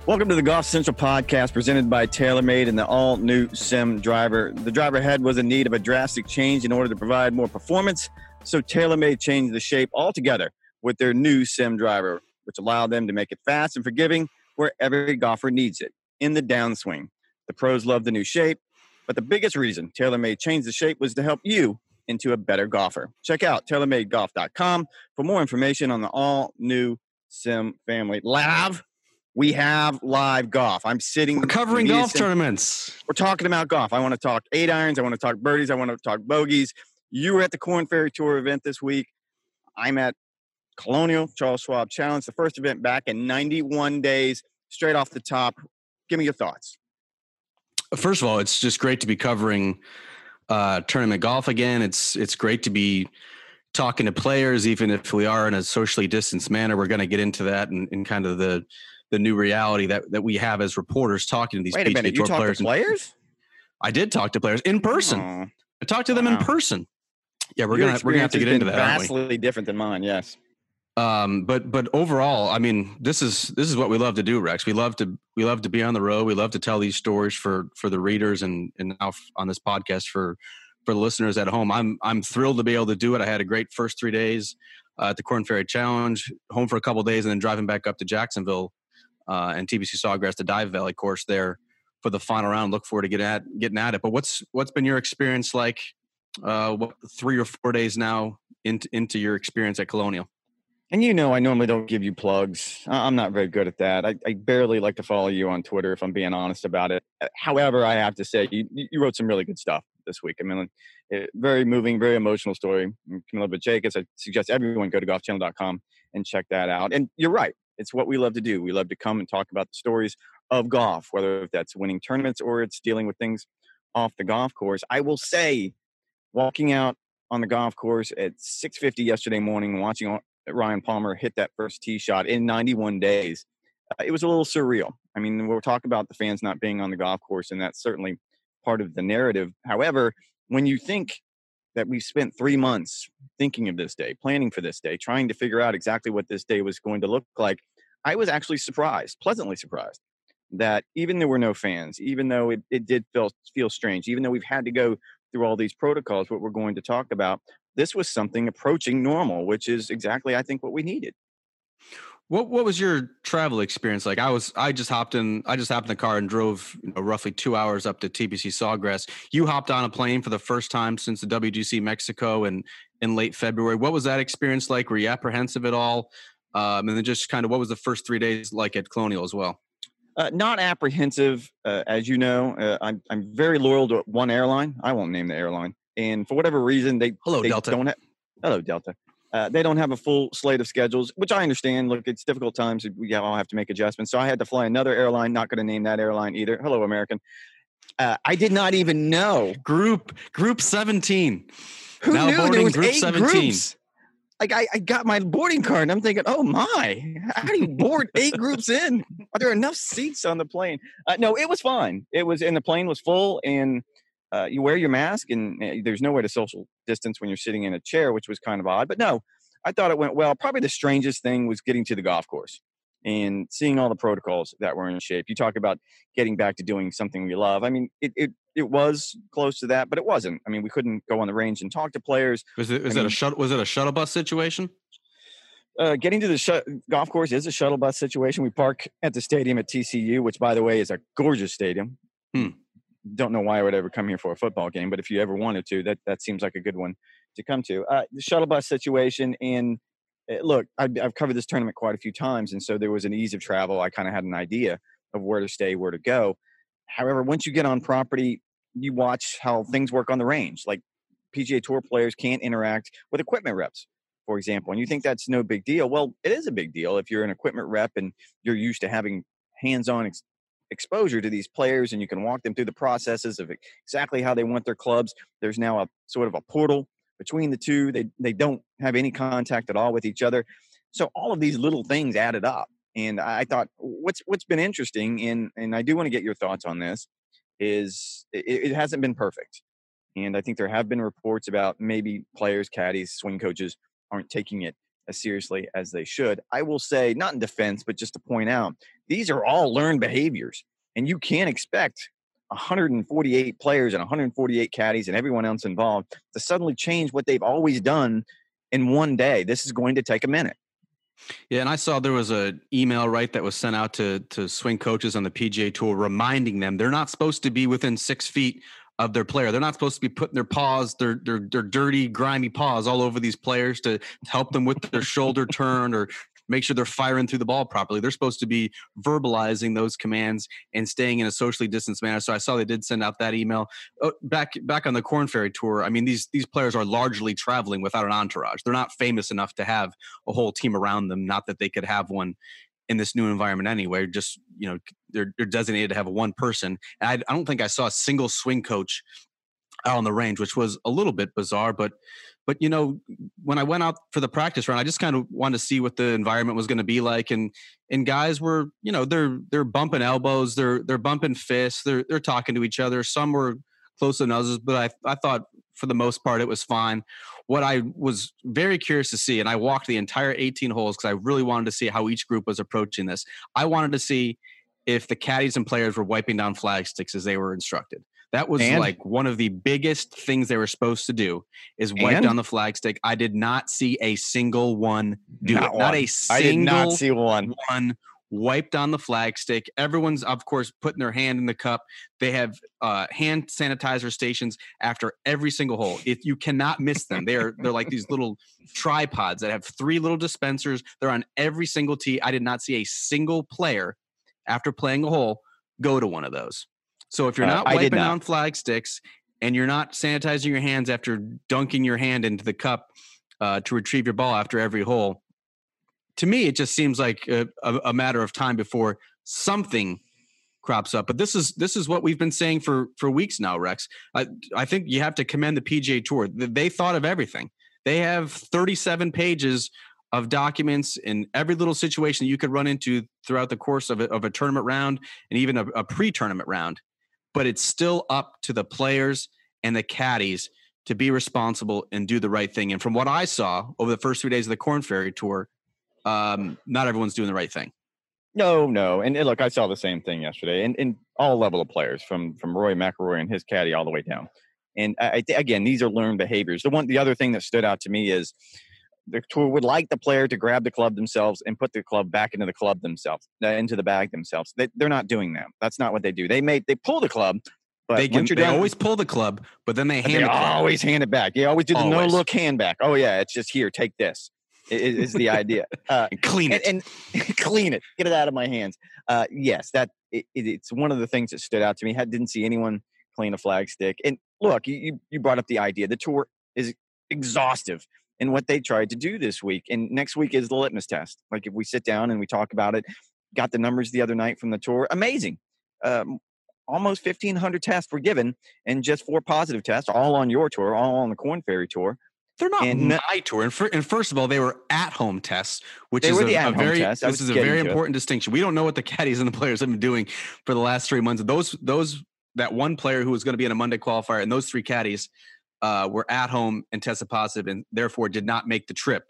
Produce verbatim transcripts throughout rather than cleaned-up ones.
Welcome to the Golf Central podcast presented by TaylorMade and the all-new Sim Driver. The driver head was in need of a drastic change in order to provide more performance, so TaylorMade changed the shape altogether with their new Sim Driver, which allowed them to make it fast and forgiving where every golfer needs it, in the downswing. The pros love the new shape, but the biggest reason TaylorMade changed the shape was to help you into a better golfer. Check out tailor made golf dot com for more information on the all-new Sim family. Lav. We have live golf. I'm sitting. We're covering golf tournaments. We're talking about golf. I want to talk eight irons. I want to talk birdies. I want to talk bogeys. You were at the Korn Ferry Tour event this week. I'm at Colonial Charles Schwab Challenge, the first event back in ninety-one days, straight off the top. Give me your thoughts. First of all, it's just great to be covering uh, tournament golf again. It's it's great to be talking to players, even if we are in a socially distanced manner. We're going to get into that and, and kind of the the new reality that, that we have as reporters talking to these Wait a P G A minute, Tour you talk players. to players? I did talk to players in person. Oh, I talked to them wow. in person. Yeah, we're Your gonna we're gonna have to get experience into has been that. Aren't we? vastly different than mine. Yes. Um, but but overall, I mean, this is this is what we love to do, Rex. We love to we love to be on the road. We love to tell these stories for for the readers and and now on this podcast for for the listeners at home. I'm I'm thrilled to be able to do it. I had a great first three days uh, at the Korn Ferry Challenge, home for a couple of days, and then driving back up to Jacksonville uh, and T B C Sawgrass, the Dive Valley course there for the final round. Look forward to get at getting at it. But what's what's been your experience like? Uh, what three or four days now into into your experience at Colonial? And you know, I normally don't give you plugs. I- I'm not very good at that. I, I barely like to follow you on Twitter, if I'm being honest about it. However, I have to say, you, you wrote some really good stuff this week. I mean, it, very moving, very emotional story. Camilla Jacobs, I suggest everyone go to golf channel dot com and check that out. And you're right. It's what we love to do. We love to come and talk about the stories of golf, whether that's winning tournaments or it's dealing with things off the golf course. I will say, walking out on the golf course at six fifty yesterday morning, watching Ryan Palmer hit that first tee shot in ninety-one days, uh, it was a little surreal. I mean, we're talking about the fans not being on the golf course, and that's certainly part of the narrative. However, when you think that we've spent three months thinking of this day, planning for this day, trying to figure out exactly what this day was going to look like, I was actually surprised, pleasantly surprised, that even though there were no fans, even though it, it did feel, feel strange, even though we've had to go through all these protocols, what we're going to talk about, this was something approaching normal, which is exactly, I think, what we needed. What what was your travel experience like? I was I just hopped in I just hopped in the car and drove you know, roughly two hours up to T B C Sawgrass. You hopped on a plane for the first time since the W G C Mexico in in late February. What was that experience like? Were you apprehensive at all? Um, and then just kind of what was the first three days like at Colonial as well? Uh, not apprehensive, uh, as you know. Uh, I'm I'm very loyal to one airline. I won't name the airline, and for whatever reason, they hello they Delta. Don't have hello Delta. Uh, they don't have a full slate of schedules, which I understand. Look, it's difficult times. We all have to make adjustments. So I had to fly another airline. Not going to name that airline either. Hello, American. Uh, I did not even know group group seventeen. Who now knew boarding there was group eight seventeen. Groups? Like I, I got my boarding card and I'm thinking, oh my, how do you board eight groups in? Are there enough seats on the plane? Uh, no, it was fine. It was, and the plane was full, and uh, you wear your mask, and uh, there's nowhere to social distance when you're sitting in a chair, which was kind of odd. But no, I thought it went well. Probably the strangest thing was getting to the golf course and seeing all the protocols that were in shape. You talk about getting back to doing something we love. I mean, it it, it was close to that, but it wasn't. I mean, we couldn't go on the range and talk to players. Was it was I it mean, a shuttle was it a shuttle bus situation? Uh, getting to the sh- golf course is a shuttle bus situation. We park at the stadium at T C U, which, by the way, is a gorgeous stadium. Hmm. Don't know why I would ever come here for a football game, but if you ever wanted to, that that seems like a good one to come to. Uh, the shuttle bus situation, and uh, look, I've, I've covered this tournament quite a few times, and so there was an ease of travel. I kind of had an idea of where to stay, where to go. However, once you get on property, you watch how things work on the range. Like P G A Tour players can't interact with equipment reps, for example, and you think that's no big deal. Well, it is a big deal if you're an equipment rep and you're used to having hands-on ex- exposure to these players, and you can walk them through the processes of exactly how they want their clubs. There's now a sort of a portal between the two. They they don't have any contact at all with each other. So all of these little things added up. And I thought what's what's been interesting, and and I do want to get your thoughts on this, is it, it hasn't been perfect. And I think there have been reports about maybe players, caddies, swing coaches aren't taking it as seriously as they should. I will say, not in defense, but just to point out, these are all learned behaviors, and you can't expect one hundred forty-eight players and one hundred forty-eight caddies and everyone else involved to suddenly change what they've always done in one day. This is going to take a minute. Yeah, and I saw there was an email, right, that was sent out to to swing coaches on the P G A Tour reminding them they're not supposed to be within six feet of their player. They're not supposed to be putting their paws, their their, their dirty, grimy paws all over these players to help them with their shoulder turn or make sure they're firing through the ball properly. They're supposed to be verbalizing those commands and staying in a socially distanced manner. So I saw they did send out that email. Oh, back back on the Korn Ferry Tour, I mean, these these players are largely traveling without an entourage. They're not famous enough to have a whole team around them. Not that they could have one in this new environment anyway. Just, you know, they're, they're designated to have one person. And I, I don't think I saw a single swing coach out on the range, which was a little bit bizarre, but But, you know, when I went out for the practice run, I just kind of wanted to see what the environment was going to be like. And and guys were, you know, they're they're bumping elbows, they're they're bumping fists, they're they're talking to each other. Some were closer than others, but I I thought for the most part it was fine. What I was very curious to see, and I walked the entire eighteen holes because I really wanted to see how each group was approaching this. I wanted to see if the caddies and players were wiping down flag sticks as they were instructed. That was and? like one of the biggest things they were supposed to do is wipe And? down the flag stick. I did not see a single one do Not it. one. Not a single I did not see one. one wiped on the flag stick. Everyone's, of course, putting their hand in the cup. They have uh, hand sanitizer stations after every single hole. If you cannot miss them, they're they're like these little tripods that have three little dispensers. They're on every single tee. I did not see a single player after playing a hole go to one of those. So if you're not uh, wiping not. down flag sticks and you're not sanitizing your hands after dunking your hand into the cup uh, to retrieve your ball after every hole, to me, it just seems like a, a, a matter of time before something crops up. But this is this is what we've been saying for for weeks now, Rex. I, I think you have to commend the P G A Tour. They thought of everything. They have thirty-seven pages of documents in every little situation you could run into throughout the course of a, of a tournament round and even a, a pre-tournament round. But it's still up to the players and the caddies to be responsible and do the right thing. And from what I saw over the first three days of the Korn Ferry Tour, um, not everyone's doing the right thing. No, no. And, and look, I saw the same thing yesterday, and, and all level of players from, from Rory McIlroy and his caddy all the way down. And I, I, again, these are learned behaviors. The one, the other thing that stood out to me is the tour would like the player to grab the club themselves and put the club back into the club themselves, uh, into the bag themselves. They, they're not doing that. That's not what they do. They may they pull the club, but they can. They done, always pull the club, but then they hand. They the club. always hand it back. They always do the always. no look hand back. Oh yeah, it's just here. Take this. Is, is the idea? Uh, and clean it and, and clean it. Get it out of my hands. Uh, yes, that it, it, it's one of the things that stood out to me. I didn't see anyone clean a flag stick. And look, you you brought up the idea. The tour is exhaustive in what they tried to do this week. And next week is the litmus test. Like if we sit down and we talk about it, got the numbers the other night from the tour. Amazing. Um, almost fifteen hundred tests were given and just four positive tests, all on your tour, all on the Korn Ferry Tour. They're not and, my tour. And, for, and first of all, they were at-home tests, which they is were a, the a very tests. this is a very important distinction. We don't know what the caddies and the players have been doing for the last three months. Those those that one player who was going to be in a Monday qualifier and those three caddies uh, were at home and tested positive and therefore did not make the trip.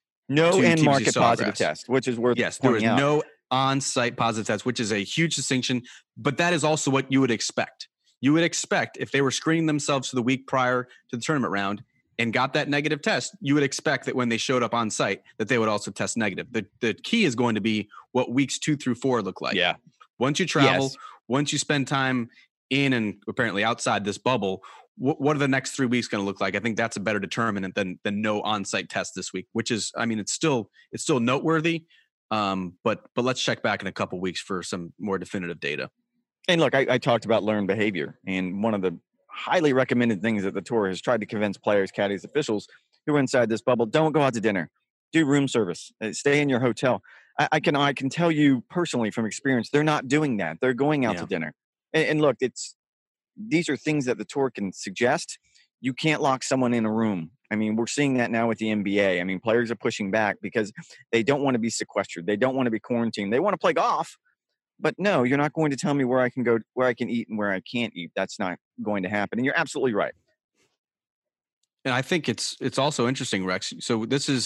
No in-market positive test, which is worth yes, there was out. no on-site positive test, which is a huge distinction. But that is also what you would expect. You would expect if they were screening themselves for the week prior to the tournament round and got that negative test, you would expect that when they showed up on site that they would also test negative. The the key is going to be what weeks two through four look like. Yeah. Once you travel, yes. once you spend time in and apparently outside this bubble, what, what are the next three weeks going to look like? I think that's a better determinant than than no on-site test this week, which is, I mean, it's still it's still noteworthy, um, but but let's check back in a couple weeks for some more definitive data. And look, I, I talked about learned behavior, and one of the highly recommended things that the tour has tried to convince players, caddies, officials who are inside this bubble: don't go out to dinner, do room service, stay in your hotel. I, I can I can tell you personally from experience, they're not doing that. They're going out yeah. to dinner. And, and look, it's these are things that the tour can suggest. You can't lock someone in a room. I mean, we're seeing that now with the N B A. I mean, players are pushing back because they don't want to be sequestered. They don't want to be quarantined. They want to play golf. But no, you're not going to tell me where I can go, where I can eat and where I can't eat. That's not going to happen. And you're absolutely right. And I think it's it's also interesting, Rex. So this is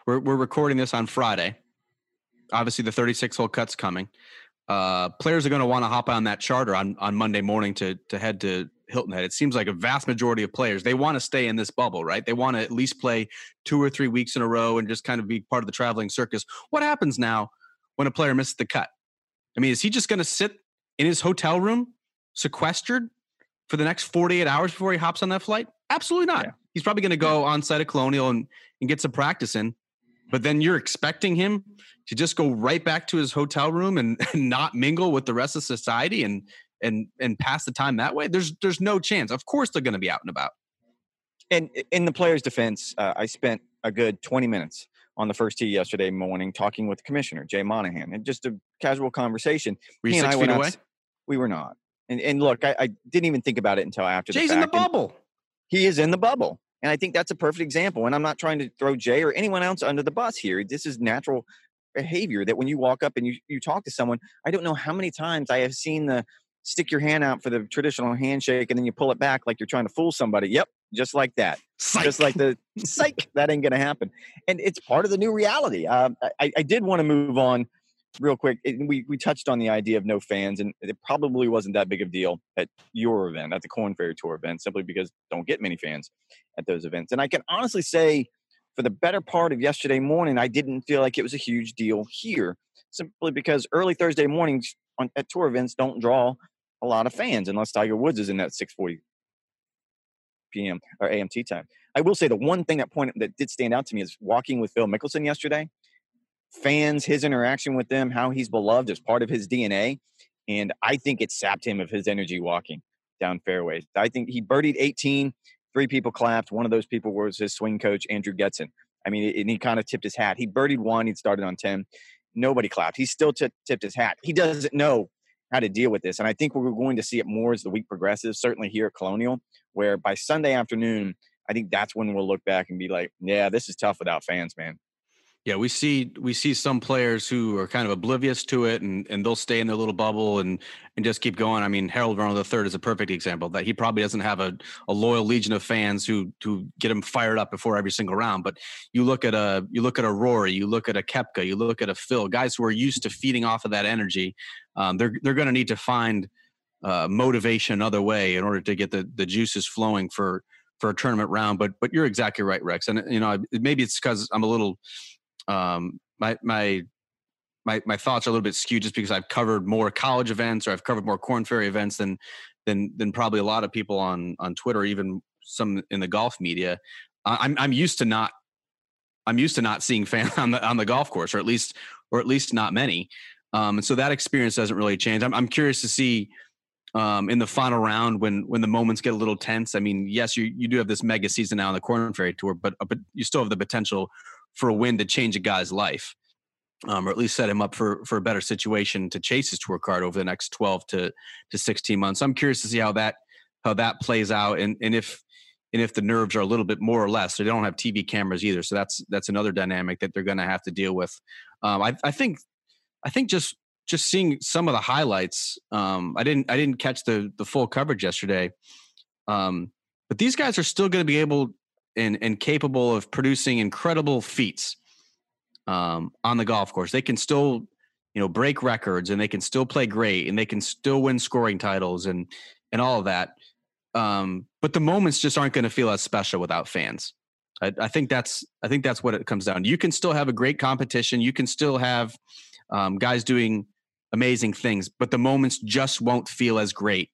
we're we're recording this on Friday. Obviously, the thirty-six hole cut's coming. Uh, players are going to want to hop on that charter on, on Monday morning to to head to Hilton Head. It seems like a vast majority of players, they want to stay in this bubble, right? They want to at least play two or three weeks in a row and just kind of be part of the traveling circus. What happens now when a player misses the cut? I mean, is he just going to sit in his hotel room sequestered for the next forty-eight hours before he hops on that flight? Absolutely not. Yeah. He's probably going to go on site at Colonial and, and get some practice in. But then you're expecting him to just go right back to his hotel room and, and not mingle with the rest of society and and and pass the time that way? There's there's no chance. Of course they're going to be out and about. And in the player's defense, uh, I spent a good twenty minutes on the first tee yesterday morning talking with the commissioner, Jay Monahan, and just a casual conversation. Were you six feet away? Out, we were not. And and look, I, I didn't even think about it until after Jay's the fact. Jay's in the bubble. And he is in the bubble. And I think that's a perfect example. And I'm not trying to throw Jay or anyone else under the bus here. This is natural behavior that when you walk up and you, you talk to someone, I don't know how many times I have seen the stick your hand out for the traditional handshake and then you pull it back like you're trying to fool somebody. Yep, just like that. Psych. Just like the psych, that ain't going to happen. And it's part of the new reality. Um, I, I did want to move on real quick. It, we, we touched on the idea of no fans, and it probably wasn't that big of a deal at your event, at the Korn Ferry Tour event, simply because don't get many fans at those events. And I can honestly say for the better part of yesterday morning, I didn't feel like it was a huge deal here, simply because early Thursday mornings on, at tour events don't draw a lot of fans unless Tiger Woods is in that six forty p.m. or A M T time. I will say the one thing that point that did stand out to me is walking with Phil Mickelson yesterday. Fans, his interaction with them, how he's beloved as part of his D N A. And I think it sapped him of his energy walking down fairways. I think he birdied eighteen. Three people clapped. One of those people was his swing coach, Andrew Getson. I mean, and he kind of tipped his hat. He birdied one. He'd started on ten. Nobody clapped. He still t- tipped his hat. He doesn't know how to deal with this. And I think we're going to see it more as the week progresses, certainly here at Colonial, where by Sunday afternoon, I think that's when we'll look back and be like, yeah, this is tough without fans, man. Yeah, we see we see some players who are kind of oblivious to it, and, and they'll stay in their little bubble and and just keep going. I mean, Harold Varner the third is a perfect example that he probably doesn't have a, a loyal legion of fans who who get him fired up before every single round. But you look at a you look at a Rory, you look at a Koepka, you look at a Phil, guys who are used to feeding off of that energy. Um, they're they're going to need to find uh, motivation another way in order to get the the juices flowing for for a tournament round. But but you're exactly right, Rex. And you know maybe it's because I'm a little. Um, my, my, my, my thoughts are a little bit skewed just because I've covered more college events or I've covered more Korn Ferry events than, than, than probably a lot of people on, on Twitter, even some in the golf media. Uh, I'm, I'm used to not, I'm used to not seeing fans on the, on the golf course, or at least, or at least not many. Um, and so that experience doesn't really change. I'm, I'm curious to see, um, in the final round when, when the moments get a little tense. I mean, yes, you, you do have this mega season now on the Korn Ferry Tour, but, but you still have the potential for a win to change a guy's life, um, or at least set him up for, for a better situation to chase his tour card over the next twelve to sixteen months. I'm curious to see how that, how that plays out. And, and if, and if the nerves are a little bit more or less. So they don't have T V cameras either. So that's, that's another dynamic that they're going to have to deal with. Um, I, I think, I think just, just seeing some of the highlights, um, I didn't, I didn't catch the, the full coverage yesterday. Um, but these guys are still going to be able and, and capable of producing incredible feats um, on the golf course. They can still, you know, break records, and they can still play great, and they can still win scoring titles and, and all of that. Um, but the moments just aren't going to feel as special without fans. I, I think that's, I think that's what it comes down to. You can still have a great competition. You can still have um, guys doing amazing things, but the moments just won't feel as great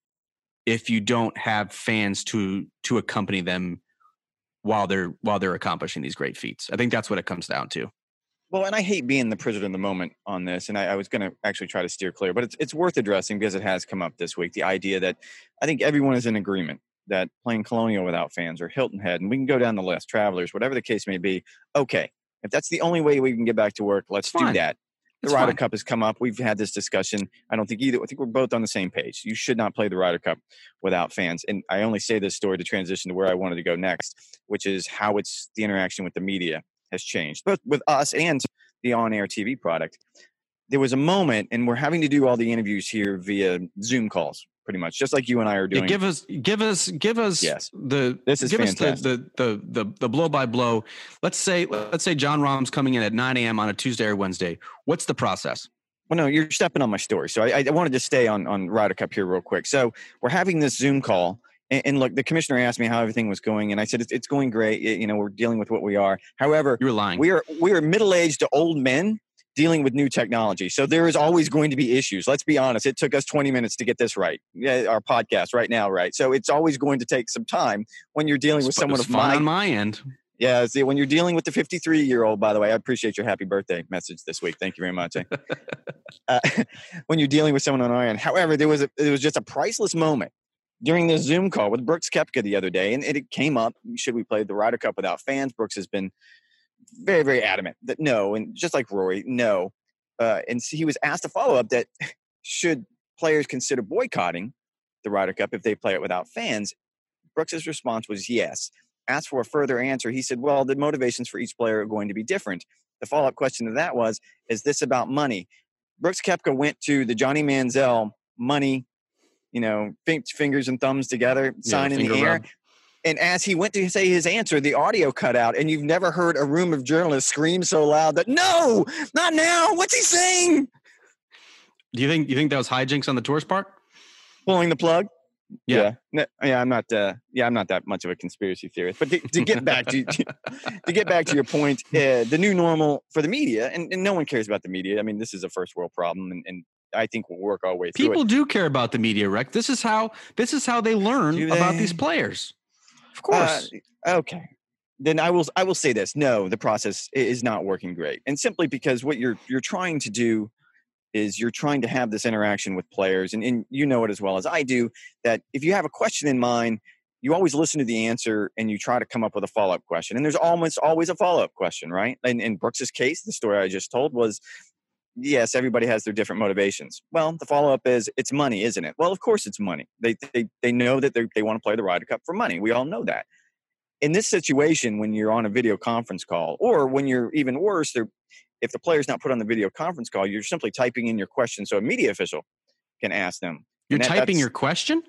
if you don't have fans to, to accompany them while they're while they're accomplishing these great feats. I think that's what it comes down to. Well, and I hate being the prisoner of the moment on this, and I, I was going to actually try to steer clear, but it's it's worth addressing because it has come up this week. The idea that I think everyone is in agreement that playing Colonial without fans, or Hilton Head, and we can go down the list, Travelers, whatever the case may be. Okay, if that's the only way we can get back to work, let's do that. The It's Ryder fine. Cup has come up. We've had this discussion. I don't think either. I think we're both on the same page. You should not play the Ryder Cup without fans. And I only say this story to transition to where I wanted to go next, which is how it's the interaction with the media has changed, both with us and the on-air T V product. There was a moment, and we're having to do all the interviews here via Zoom calls pretty much, just like you and I are doing. Yeah, give us, give us, give us yes. the, this is give fantastic. us the, the, the, the, the blow by blow. Let's say, let's say Jon Rahm's coming in at nine a.m. on a Tuesday or Wednesday. What's the process? Well, no, you're stepping on my story. So I, I wanted to stay on, on Ryder Cup here real quick. So we're having this Zoom call. And, and look, the commissioner asked me how everything was going. And I said, it's, it's going great. You know, we're dealing with what we are. However, you were lying. We are, we are middle-aged to old men dealing with new technology. So there is always going to be issues. Let's be honest. It took us twenty minutes to get this right. Yeah, our podcast right now, right? So it's always going to take some time when you're dealing with someone of my, on my end. Yeah, see, when you're dealing with the fifty-three-year-old, by the way, I appreciate your happy birthday message this week. Thank you very much. uh, when you're dealing with someone on our end. However, there was a, it was just a priceless moment during this Zoom call with Brooks Koepka the other day, and it came up, should we play the Ryder Cup without fans? Brooks has been very, very adamant that no, and just like Rory, no. Uh, and so he was asked a follow-up that should players consider boycotting the Ryder Cup if they play it without fans? Brooks's response was yes. Asked for a further answer, he said, well, the motivations for each player are going to be different. The follow-up question to that was, is this about money? Brooks Koepka went to the Johnny Manziel money, you know, fingers and thumbs together, sign yeah, in the air. Rub. And as he went to say his answer, the audio cut out, and you've never heard a room of journalists scream so loud that, no, not now. What's he saying? Do you think you think that was hijinks on the tour's part? Pulling the plug? Yeah, yeah, yeah. I'm not. Uh, yeah, I'm not that much of a conspiracy theorist. But to, to get back to, to to get back to your point, uh, the new normal for the media, and, and no one cares about the media. I mean, this is a first world problem, and, and I think we'll work our way through People it. do care about the media, Rick. This is how this is how they learn they? about these players. Of course. Uh, okay. Then I will. I will say this: no, the process is not working great, and simply because what you're you're trying to do is you're trying to have this interaction with players. And, and you know it as well as I do, that if you have a question in mind, you always listen to the answer and you try to come up with a follow-up question. And there's almost always a follow-up question, right? And in Brooks's case, the story I just told was, yes, everybody has their different motivations. Well, the follow-up is, it's money, isn't it? Well, of course it's money. They they, they know that they want to play the Ryder Cup for money. We all know that. In this situation, when you're on a video conference call, or when you're even worse, they're if the player's not put on the video conference call, you're simply typing in your question so a media official can ask them. You're that, typing your question?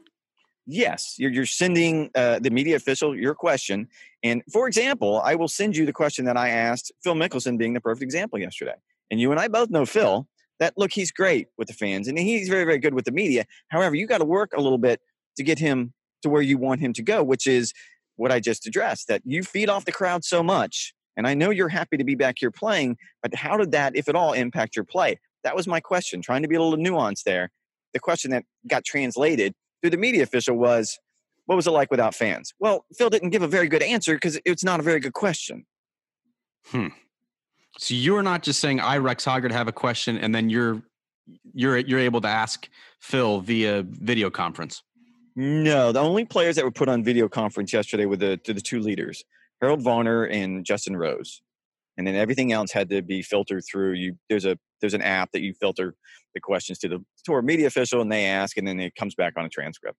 Yes. You're, you're sending uh, the media official your question. And for example, I will send you the question that I asked Phil Mickelson, being the perfect example yesterday. And you and I both know Phil, that, look, he's great with the fans and he's very, very good with the media. However, you got to work a little bit to get him to where you want him to go, which is what I just addressed, that you feed off the crowd so much. And I know you're happy to be back here playing, but how did that, if at all, impact your play? That was my question, trying to be a little nuanced there. The question that got translated through the media official was, what was it like without fans? Well, Phil didn't give a very good answer because it's not a very good question. Hmm. So you're not just saying, I, Rex Hoggard, have a question, and then you're you're you're able to ask Phil via video conference. No, the only players that were put on video conference yesterday were the, to the two leaders, Harold Varner and Justin Rose. And then everything else had to be filtered through. You there's a there's an app that you filter the questions to the tour media official, and they ask, and then it comes back on a transcript.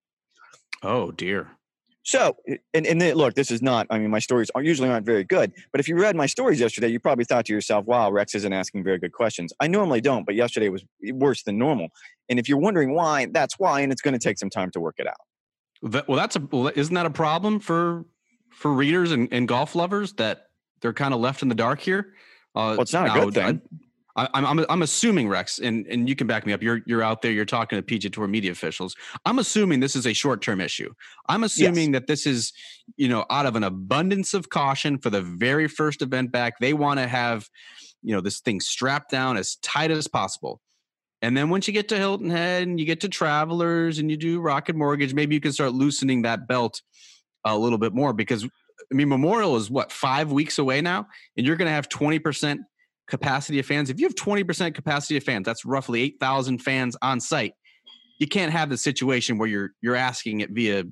Oh dear. So, and and then, look, this is not. I mean, my stories are usually aren't very good. But if you read my stories yesterday, you probably thought to yourself, "Wow, Rex isn't asking very good questions." I normally don't, but yesterday was worse than normal. And if you're wondering why, that's why, and it's going to take some time to work it out. That, well, that's a well, isn't that a problem for for readers and, and golf lovers that they're kind of left in the dark here? Uh, well, it's not a good thing. I, I'm I'm I'm assuming, Rex, and, and you can back me up. You're you're out there. You're talking to P G A Tour media officials. I'm assuming this is a short term issue. I'm assuming yes. that this is, you know, out of an abundance of caution for the very first event back. They want to have, you know, this thing strapped down as tight as possible. And then once you get to Hilton Head and you get to Travelers and you do Rocket Mortgage, maybe you can start loosening that belt a little bit more, because I mean, Memorial is what, five weeks away now, and you're going to have twenty percent capacity of fans. If you have twenty percent capacity of fans, that's roughly eight thousand fans on site. You can't have the situation where you're you're asking it via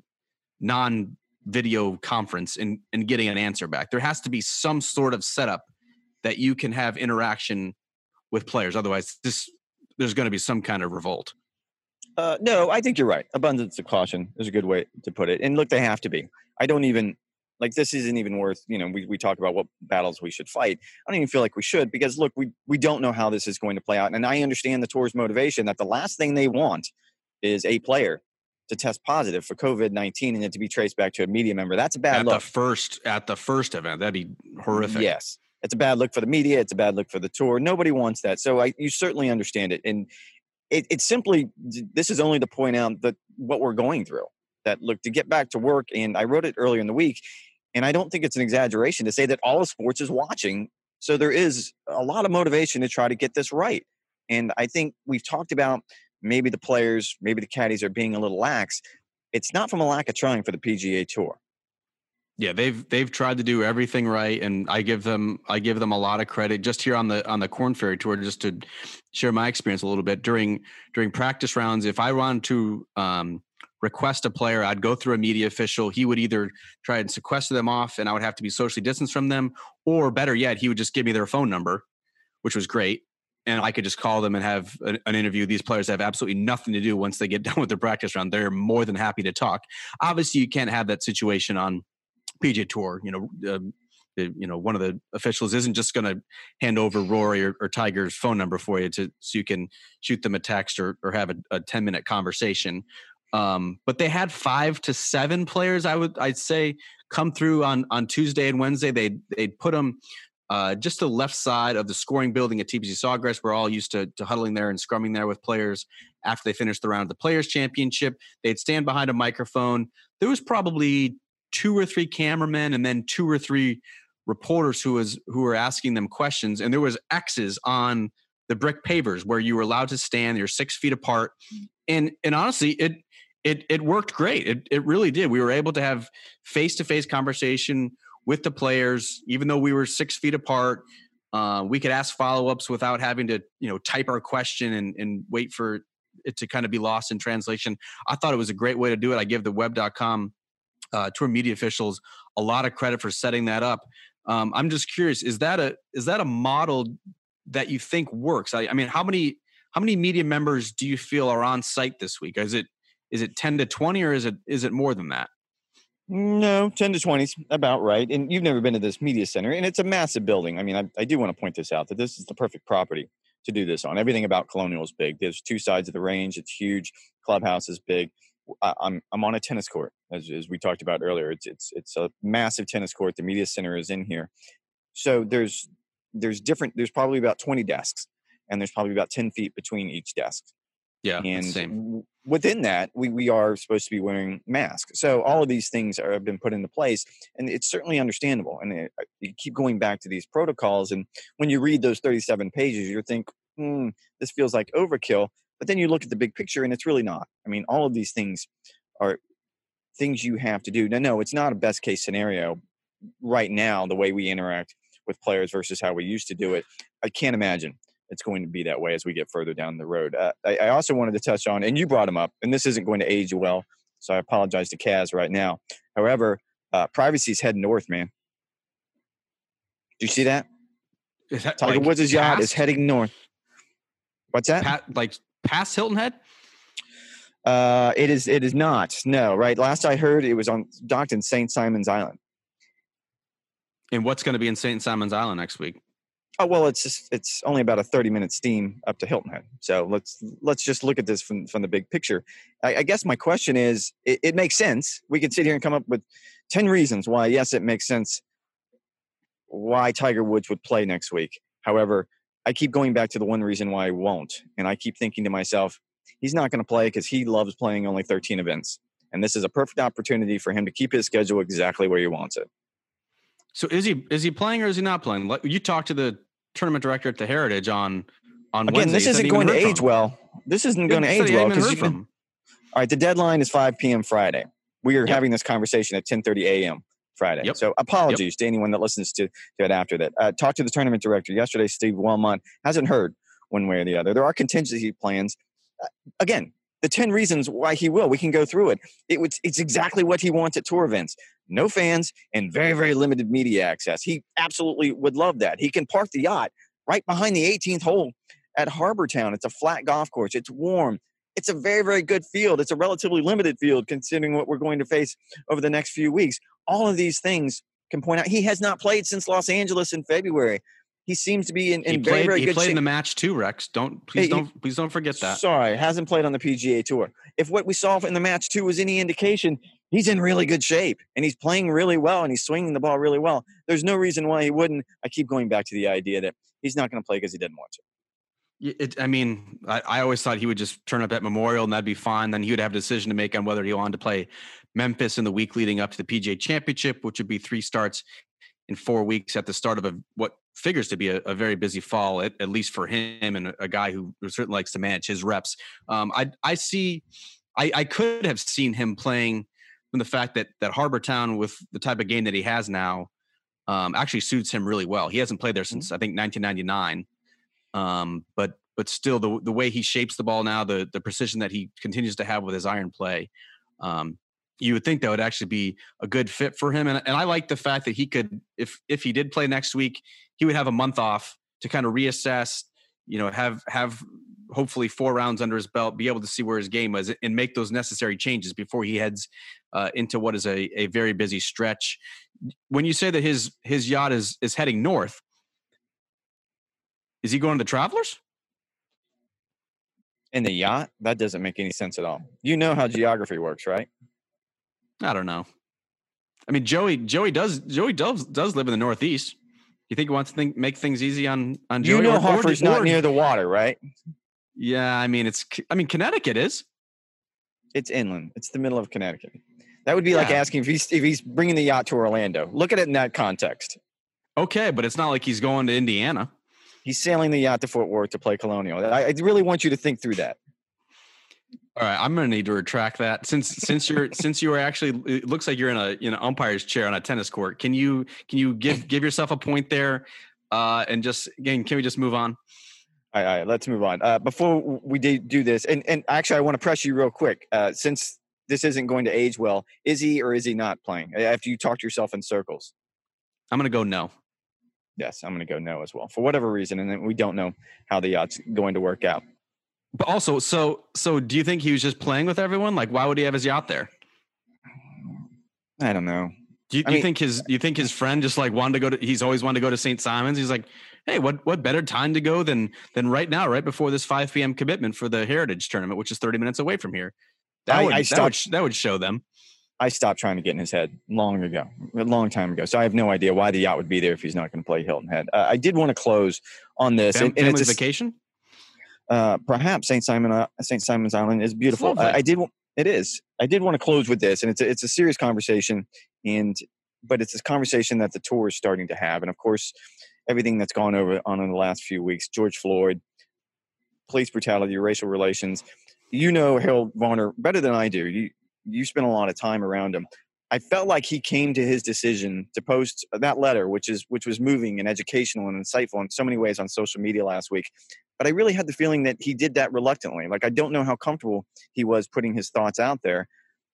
non-video conference and, and getting an answer back. There has to be some sort of setup that you can have interaction with players. Otherwise, this there's going to be some kind of revolt. Uh, no, I think you're right. Abundance of caution is a good way to put it. And look, they have to be. I don't even like this isn't even worth, you know, we, we talk about what battles we should fight. I don't even feel like we should, because look, we, we don't know how this is going to play out. And I understand the tour's motivation that the last thing they want is a player to test positive for COVID nineteen and it to be traced back to a media member. That's a bad at look. the first at the first event. That'd be horrific. Yes. It's a bad look for the media. It's a bad look for the tour. Nobody wants that. So I, you certainly understand it. And it, it's simply, this is only to point out that what we're going through, that look, to get back to work. And I wrote it earlier in the week, and I don't think it's an exaggeration to say that all of sports is watching. So there is a lot of motivation to try to get this right. And I think we've talked about maybe the players, maybe the caddies are being a little lax. It's not from a lack of trying for the P G A Tour. Yeah, they've they've tried to do everything right, and I give them I give them a lot of credit. Just here on the on the Corn Ferry Tour, just to share my experience a little bit during during practice rounds. If I wanted to um, request a player, I'd go through a media official. He would either try and sequester them off, and I would have to be socially distanced from them, or better yet, he would just give me their phone number, which was great, and I could just call them and have an, an interview. These players have absolutely nothing to do once they get done with their practice round. They're more than happy to talk. Obviously, you can't have that situation on P G A Tour. You know, uh, you know, one of the officials isn't just going to hand over Rory or, or Tiger's phone number for you to so you can shoot them a text or or have a, a ten minute conversation. Um, but they had five to seven players, I would I'd say, come through on on Tuesday and Wednesday. They they'd put them uh, just to the left side of the scoring building at T P C Sawgrass. We're all used to, to huddling there and scrumming there with players after they finished the round of the Players Championship. They'd stand behind a microphone. There was probably two or three cameramen and then two or three reporters who was who were asking them questions. And there was X's on the brick pavers where you were allowed to stand. You're six feet apart. And and honestly, it it it worked great. It it really did. We were able to have face-to-face conversation with the players, even though we were six feet apart. Uh, we could ask follow-ups without having to, you know, type our question and, and wait for it to kind of be lost in translation. I thought it was a great way to do it. I give the web dot com Uh, tour media officials a lot of credit for setting that up. Um, I'm just curious: is that a is that a model that you think works? I, I mean, how many how many media members do you feel are on site this week? Is it is it ten to twenty, or is it is it more than that? No, ten to twenty is about right. And you've never been to this media center, and it's a massive building. I mean, I, I do want to point this out that this is the perfect property to do this on. Everything about Colonial is big. There's two sides of the range. It's huge. Clubhouse is big. I'm I'm on a tennis court, as, as we talked about earlier. It's it's it's a massive tennis court. The media center is in here, so there's there's different. There's probably about twenty desks, and there's probably about ten feet between each desk. Yeah, and same. Within that, we we are supposed to be wearing masks. So all of these things are, have been put into place, and it's certainly understandable. And it, you keep going back to these protocols, and when you read those thirty-seven pages, you think, hmm, this feels like overkill. But then you look at the big picture, and it's really not. I mean, all of these things are things you have to do. No, no, it's not a best case scenario right now, the way we interact with players versus how we used to do it. I can't imagine it's going to be that way as we get further down the road. Uh, I, I also wanted to touch on, and you brought him up, and this isn't going to age you well, so I apologize to Kaz right now. However, uh, privacy's heading north, man. Do you see that? Is that Tiger like Woods' yacht past, is heading north. What's that? Pat, like past Hilton Head? Uh, it is. It is not. No, right. Last I heard, it was on docked in Saint Simon's Island. And what's going to be in Saint Simon's Island next week? Oh well, it's just it's only about a thirty minute steam up to Hilton Head. So let's let's just look at this from from the big picture. I, I guess my question is, it, it makes sense. We could sit here and come up with ten reasons why. Yes, it makes sense why Tiger Woods would play next week. However, I keep going back to the one reason why I won't, and I keep thinking to myself, he's not going to play because he loves playing only thirteen events. And this is a perfect opportunity for him to keep his schedule exactly where he wants it. So is he is he playing or is he not playing? You talked to the tournament director at the Heritage on on Again, Wednesday. this isn't going to age well. This isn't going to age well because you can, all right, the deadline is five p.m. Friday. We are yep. having this conversation at ten thirty a.m. Friday. Yep. So apologies yep. to anyone that listens to, to it after that. Uh, talked to the tournament director yesterday, Steve Wilmot. Hasn't heard one way or the other. There are contingency plans. Uh, again, the ten reasons why he will, we can go through it. It was, it's exactly what he wants at tour events. No fans and very, very limited media access. He absolutely would love that. He can park the yacht right behind the eighteenth hole at Harbor Town. It's a flat golf course. It's warm. It's a very, very good field. It's a relatively limited field considering what we're going to face over the next few weeks. All of these things can point out he has not played since Los Angeles in February. He seems to be in, in he very, played, very he good played shape. in the match too, Rex. Don't please Hey, don't he, please don't forget that. Sorry, hasn't played on the P G A Tour. If what we saw in the match two was any indication, he's in really good shape and he's playing really well and he's swinging the ball really well. There's no reason why he wouldn't. I keep going back to the idea that he's not going to play because he didn't want to. It, I mean, I, I always thought he would just turn up at Memorial and that'd be fine. Then he would have a decision to make on whether he wanted to play Memphis in the week leading up to the P G A Championship, which would be three starts in four weeks at the start of a what figures to be a, a very busy fall, at, at least for him and a, a guy who, who certainly likes to manage his reps. Um, I I see, I, I could have seen him playing from the fact that that Harbour Town, with the type of game that he has now, um, actually suits him really well. He hasn't played there since I think nineteen ninety-nine. Um, but but still, the the way he shapes the ball now, the the precision that he continues to have with his iron play, um, you would think that would actually be a good fit for him. And and I like the fact that he could, if if he did play next week, he would have a month off to kind of reassess. You know, have have hopefully four rounds under his belt, be able to see where his game was, and make those necessary changes before he heads uh, into what is a a very busy stretch. When you say that his his yacht is is heading north. Is he going to Travelers? In the yacht? That doesn't make any sense at all. You know how geography works, right? I don't know. I mean, Joey Joey does Joey does does live in the Northeast. You think he wants to think, make things easy on on Joey? You know, or, Hoffer's or, not or, near the water, right? Yeah, I mean it's. I mean Connecticut is. It's inland. It's the middle of Connecticut. That would be yeah. like asking if he's if he's bringing the yacht to Orlando. Look at it in that context. Okay, but it's not like he's going to Indiana. He's sailing the yacht to Fort Worth to play Colonial. I, I really want you to think through that. All right, I'm going to need to retract that since since you're since you are actually. It looks like you're in a you know umpire's chair on a tennis court. Can you can you give give yourself a point there, uh, and just again can we just move on? All right, all right let's move on. Uh, before we do this, and and actually I want to press you real quick uh, since this isn't going to age well. Is he or is he not playing? After you talked yourself in circles, I'm going to go no. Yes, I'm going to go no as well for whatever reason, and then we don't know how the yacht's going to work out. But also, so so do you think he was just playing with everyone? Like, why would he have his yacht there? I don't know. Do you, I you mean, think his you think his friend just like wanted to go to? He's always wanted to go to Saint Simons. He's like, hey, what what better time to go than than right now, right before this five p.m. commitment for the Heritage Tournament, which is thirty minutes away from here. That I, would I that stopped, would that would show them. I stopped trying to get in his head long ago, a long time ago. So I have no idea why the yacht would be there if he's not going to play Hilton Head. Uh, I did want to close on this. Fam- and, and family it's a, vacation. Uh, perhaps Saint Simon, uh, Saint Simon's Island is beautiful. I, I did. It is. I did want to close with this, and it's a, it's a serious conversation, and but it's this conversation that the tour is starting to have, and of course, everything that's gone over on in the last few weeks: George Floyd, police brutality, racial relations. You know Harold Varner better than I do. You you spent a lot of time around him. I felt like he came to his decision to post that letter, which is which was moving and educational and insightful in so many ways on social media last week. But I really had the feeling that he did that reluctantly. Like, I don't know how comfortable he was putting his thoughts out there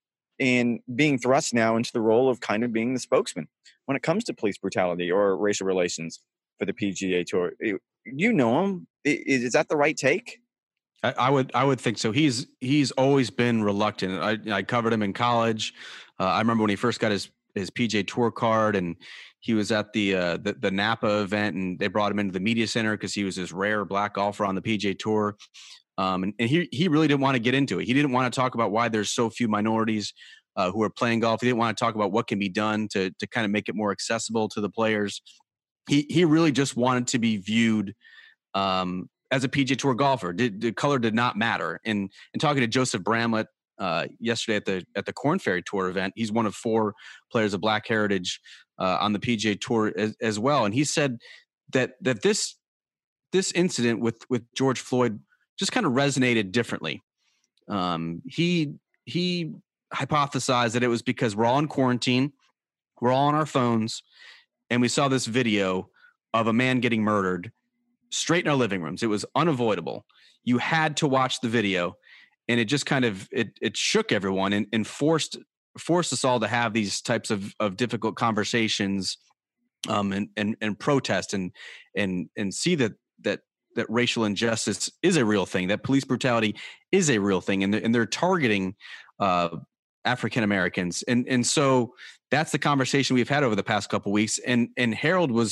and being thrust now into the role of kind of being the spokesman when it comes to police brutality or racial relations for the P G A Tour. You know him. Is, is that the right take? I, I would I would think so. He's he's always been reluctant. I, I covered him in college. Uh, I remember when he first got his his P G A Tour card, and he was at the uh, the, the Napa event, and they brought him into the media center because he was this rare black golfer on the P G A Tour. Um, and, and he he really didn't want to get into it. He didn't want to talk about why there's so few minorities uh, who are playing golf. He didn't want to talk about what can be done to to kind of make it more accessible to the players. He he really just wanted to be viewed um, as a P G A Tour golfer. Did, the color did not matter. And and talking to Joseph Bramlett uh, yesterday at the at the Korn Ferry Tour event, he's one of four players of Black heritage uh, on the P G A Tour as, as well. And he said that that this this incident with with George Floyd just kind of resonated differently. Um, he he hypothesized that it was because we're all in quarantine, we're all on our phones, and we saw this video of a man getting murdered straight in our living rooms. It was unavoidable. You had to watch the video, and it just kind of it it shook everyone and, and forced forced us all to have these types of of difficult conversations, um, and and and protest and and and see that that that racial injustice is a real thing, that police brutality is a real thing, and they're, and they're targeting uh, African Americans, and and so that's the conversation we've had over the past couple of weeks. And and Harold was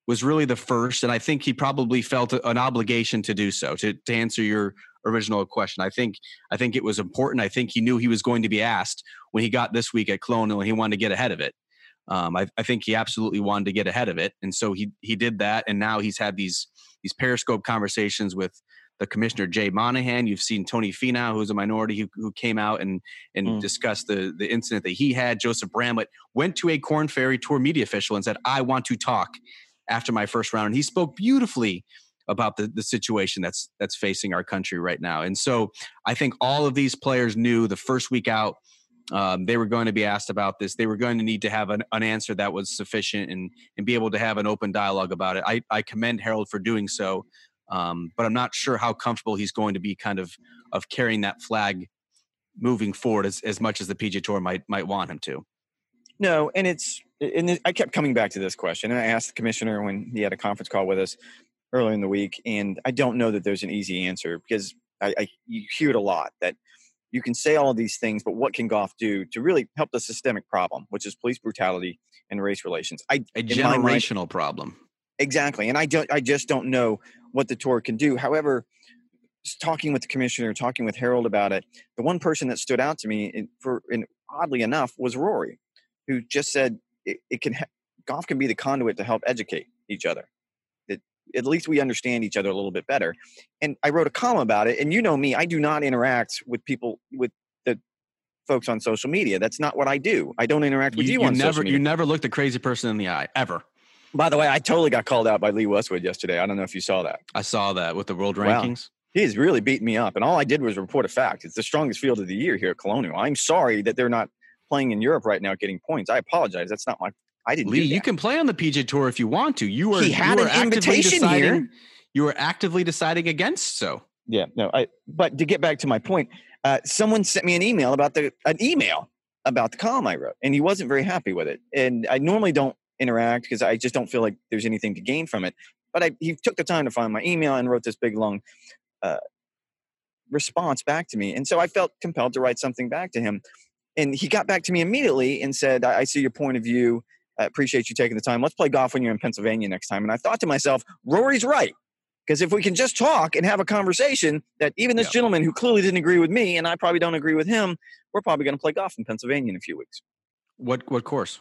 was really the first, and I think he probably felt an obligation to do so. To to answer your original question, I think I think it was important. I think he knew he was going to be asked when he got this week at Colonial, and he wanted to get ahead of it. Um, I, I think he absolutely wanted to get ahead of it, and so he he did that. And now he's had these these Periscope conversations with the commissioner, Jay Monahan. You've seen Tony Finau, who's a minority, who, who came out and and mm. discussed the the incident that he had. Joseph Bramlett went to a Korn Ferry Tour media official and said, "I want to talk after my first round," and he spoke beautifully about the the situation that's that's facing our country right now. And so I think all of these players knew the first week out. Um, they were going to be asked about this. They were going to need to have an, an answer that was sufficient and and be able to have an open dialogue about it. I, I commend Harold for doing so, um, but I'm not sure how comfortable he's going to be kind of of carrying that flag moving forward as, as much as the P G A Tour might might want him to. No, and it's and I kept coming back to this question, and I asked the commissioner when he had a conference call with us earlier in the week, and I don't know that there's an easy answer because I, I you hear it a lot that you can say all of these things, but what can golf do to really help the systemic problem, which is police brutality and race relations? I, a generational mind, problem. Exactly. And I don't, I just don't know what the tour can do. However, talking with the commissioner, talking with Harold about it, the one person that stood out to me in, for, and oddly enough, was Rory, who just said it, it can, golf can be the conduit to help educate each other. At least we understand each other a little bit better. And I wrote a column about it. And you know me, I do not interact with people, with the folks on social media. That's not what I do. I don't interact with you, you, you on never, social media. You never looked a crazy person in the eye, ever. By the way, I totally got called out by Lee Westwood yesterday. I don't know if you saw that. I saw that with the world rankings. Wow. He's really beaten me up. And all I did was report a fact. It's the strongest field of the year here at Colonial. I'm sorry that they're not playing in Europe right now getting points. I apologize. That's not my I didn't Lee, do that. You can play on the P G A Tour if you want to. You were, he had you were an invitation deciding, here. You were actively deciding against so. Yeah, no. I. But to get back to my point, uh, someone sent me an email about the an email about the column I wrote, and he wasn't very happy with it. And I normally don't interact because I just don't feel like there's anything to gain from it. But I, he took the time to find my email and wrote this big long uh, response back to me, and so I felt compelled to write something back to him. And he got back to me immediately and said, I, I see your point of view. I appreciate you taking the time. Let's play golf when you're in Pennsylvania next time. And I thought to myself, Rory's right. Because if we can just talk and have a conversation that even this yeah. gentleman who clearly didn't agree with me and I probably don't agree with him, we're probably going to play golf in Pennsylvania in a few weeks. What what course?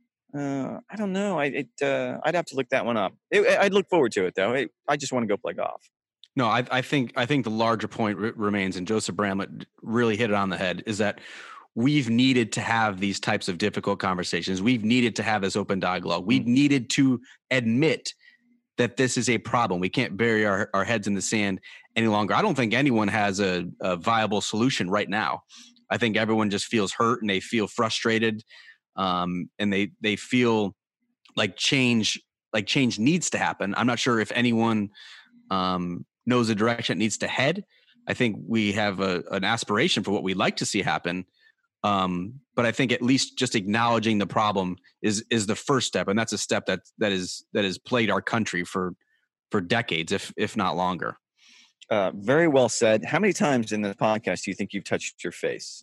Uh, I don't know. I, it, uh, I'd have to look that one up. It, I'd look forward to it, though. It, I just want to go play golf. No, I, I think I think the larger point r- remains, and Joseph Bramlett really hit it on the head, is that we've needed to have these types of difficult conversations. We've needed to have this open dialogue. We've mm. needed to admit that this is a problem. We can't bury our, our heads in the sand any longer. I don't think anyone has a, a viable solution right now. I think everyone just feels hurt and they feel frustrated, um, and they they feel like change like change needs to happen. I'm not sure if anyone um, knows the direction it needs to head. I think we have a, an aspiration for what we'd like to see happen. Um, but I think at least just acknowledging the problem is is the first step, and that's a step that that is that has plagued our country for for decades, if if not longer. Uh, very well said. How many times in the podcast do you think you've touched your face?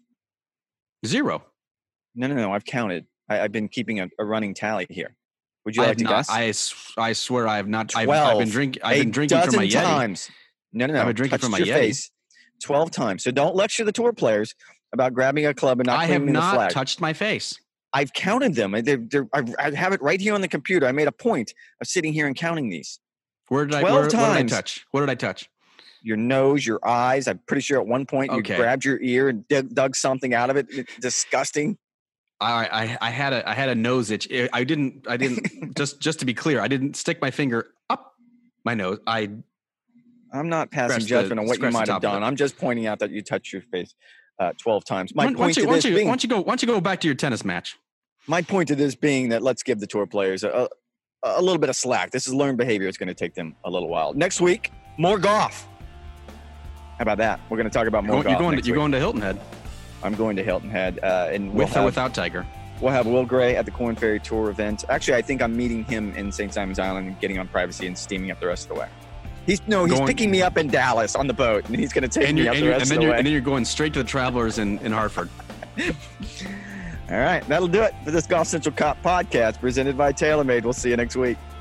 Zero. No, no, no. I've counted. I, I've been keeping a, a running tally here. Would you I like to not, guess? I I swear I have not. twelve, I've, I've been drinking. I've been drinking from my Yeti. Times. No, no, no. I've been drinking touched from my your Yeti. Face Twelve times. So don't lecture the tour players about grabbing a club and not I have claiming the not flag. touched my face. I've counted them. They're, they're, I have it right here on the computer. I made a point of sitting here and counting these. Where did I? Where, what did I touch? What did I touch? Your nose, your eyes. I'm pretty sure at one point you okay. grabbed your ear and dug, dug something out of it. It's disgusting. I, I I had a I had a nose itch. I didn't I didn't just just to be clear. I didn't stick my finger up my nose. I. I'm not passing judgment the, on what you might have done. I'm just pointing out that you touched your face uh, twelve times. My why, point you, to why this you, being, why don't you go? Why don't you go back to your tennis match? My point to this being that let's give the tour players a, a, a little bit of slack. This is learned behavior. It's going to take them a little while. Next week, more golf. How about that? We're going to talk about more you're golf. You're going. Next To, you're week. going to Hilton Head. I'm going to Hilton Head, uh, and we'll with have, or without Tiger. We'll have Will Gray at the Korn Ferry Tour event. Actually, I think I'm meeting him in Saint Simons Island and getting on privacy and steaming up the rest of the way. He's no, he's going, picking me up in Dallas on the boat, and he's going to take me up the rest of the way. And then you're going straight to the Travelers in, in Hartford. All right, that'll do it for this Golf Central Cop podcast presented by TaylorMade. We'll see you next week.